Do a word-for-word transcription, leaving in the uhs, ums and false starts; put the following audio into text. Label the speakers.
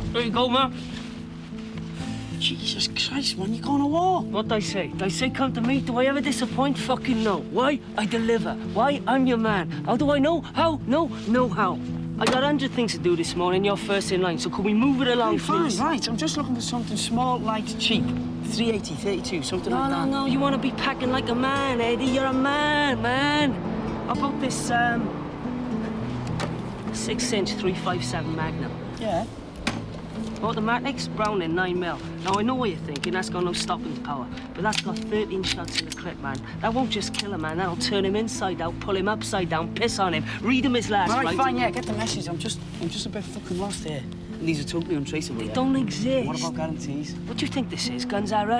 Speaker 1: There you go, man.
Speaker 2: Jesus Christ, man, you're going to war.
Speaker 1: What'd I say? Did I say come to me? Do I ever disappoint? Fucking no. Why? I deliver. Why? I'm your man. How do I know? How? No, no how. I got a hundred things to do this morning. You're first in line, so can we move it along,
Speaker 2: Hey, fine,
Speaker 1: please?
Speaker 2: right. I'm just looking for something small, light, cheap. three eighty, thirty-two, something
Speaker 1: No,
Speaker 2: like
Speaker 1: no,
Speaker 2: that.
Speaker 1: no. You want to be packing like a man, Eddie. You're a man, man. How about this, um... six-inch three five seven Magnum?
Speaker 2: Yeah.
Speaker 1: Automatics, Browning, nine mil. Now, I know what you're thinking, that's got no stopping power, but that's got thirteen shots in the clip, man. That won't just kill a man, that'll turn him inside out, pull him upside down, piss on him, read him his last
Speaker 2: Right,
Speaker 1: rites.
Speaker 2: fine, yeah, get the message. I'm just, I'm just a bit fucking lost here. And these are totally untraceable,
Speaker 1: They
Speaker 2: yeah?
Speaker 1: don't exist.
Speaker 2: What about guarantees?
Speaker 1: What do you think this is, Guns R Us?